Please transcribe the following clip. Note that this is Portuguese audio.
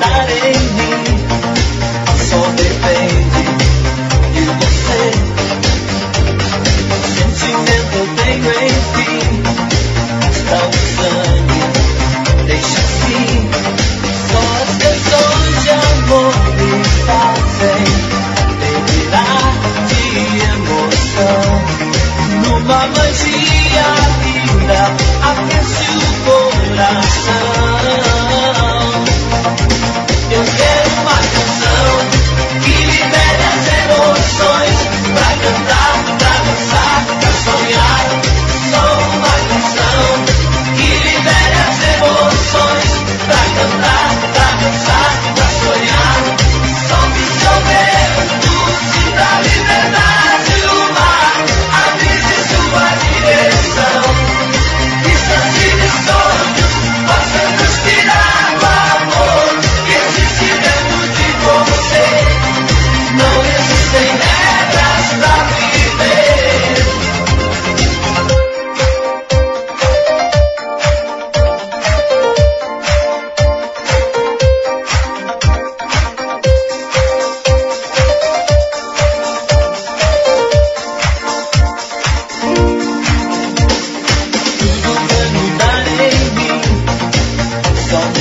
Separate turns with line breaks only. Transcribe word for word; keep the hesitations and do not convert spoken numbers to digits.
mudar em mim só depende de você. Sentimento veio enfim, está no sangue, deixa assim. Só as canções de amor me fazem delirar de emoção. Numa magia linda, aquece o coração. Eu quero uma canção que libere as emoções, pra cantar, pra dançar, pra sonhar. Só uma canção que libere as emoções, pra cantar, pra dançar, pra sonhar. Só que se houver luz da liberdade, o mar avise sua direção. Instante de sonhos, possa inspirar o amor que existe dentro de você. Não existem regras pra viver. Tudo vai mudar em mim só